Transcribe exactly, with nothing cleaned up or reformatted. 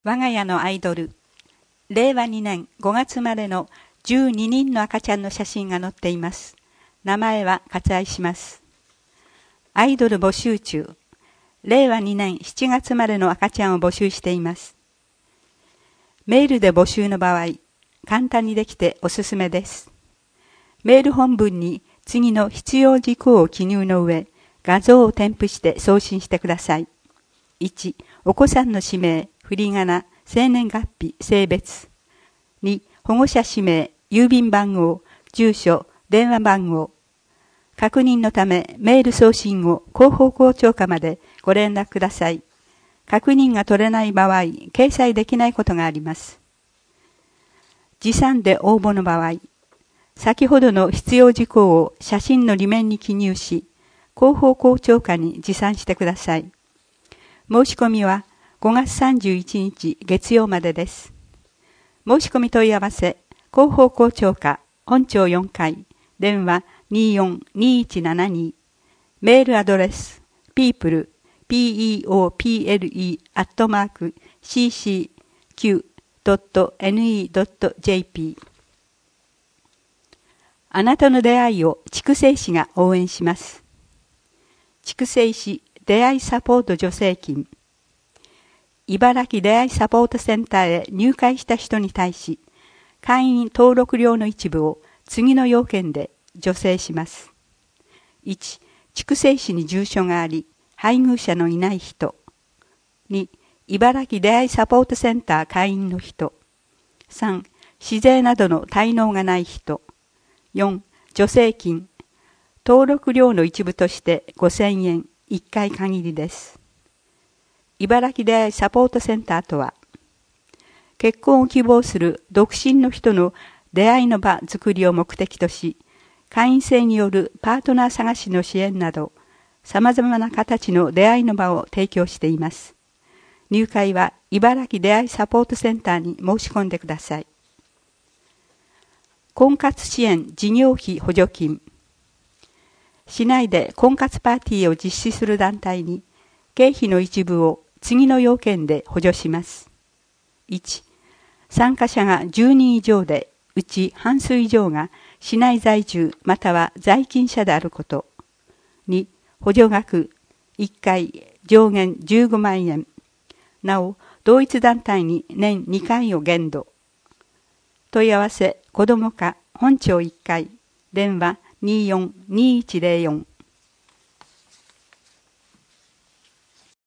我が家のアイドル、れいわにねんごがつ生まれのじゅうににんの赤ちゃんの写真が載っています。名前は割愛します。アイドル募集中、れいわにねんしちがつ生まれの赤ちゃんを募集しています。メールで募集の場合、簡単にできておすすめです。メール本文に次の必要事項を記入の上、画像を添付して送信してください。いち、お子さんの氏名、振り仮名、生年月日、性別。に、保護者氏名、郵便番号、住所、電話番号。確認のためメール送信を広報校長課までご連絡ください。確認が取れない場合、掲載できないことがあります。持参で応募の場合、先ほどの必要事項を写真の裏面に記入し、広報校長課に持参してください。申し込みはごがつさんじゅういちにち月曜までです。申し込み問い合わせ、広報校長課本町よんかい、電話 にーよんにーいちななに、メールアドレス people、people アットマーク シーシーキュードットエヌイードットジェーピー。あなたの出会いを筑西市が応援します。筑西市出会いサポート助成金。茨城出会いサポートセンターへ入会した人に対し、会員登録料の一部を次の要件で助成します。いち、筑西市に住所があり、配偶者のいない人。に、茨城出会いサポートセンター会員の人。さん、市税などの滞納がない人。よん、助成金。登録料の一部としてごせんえん、いっかい限りです。茨城出会いサポートセンターとは、結婚を希望する独身の人の出会いの場作りを目的とし、会員制によるパートナー探しの支援など、様々な形の出会いの場を提供しています。入会は茨城出会いサポートセンターに申し込んでください。婚活支援事業費補助金。市内で婚活パーティーを実施する団体に、経費の一部を次の要件で補助します。いち、参加者がじゅうにん以上で、うち半数以上が市内在住または在勤者であること。に、補助額いっかい上限じゅうごまんえん。なお、同一団体に年にかいを限度。問い合わせ、子ども課本町いっかい、電話 にーよんにーいちゼロよん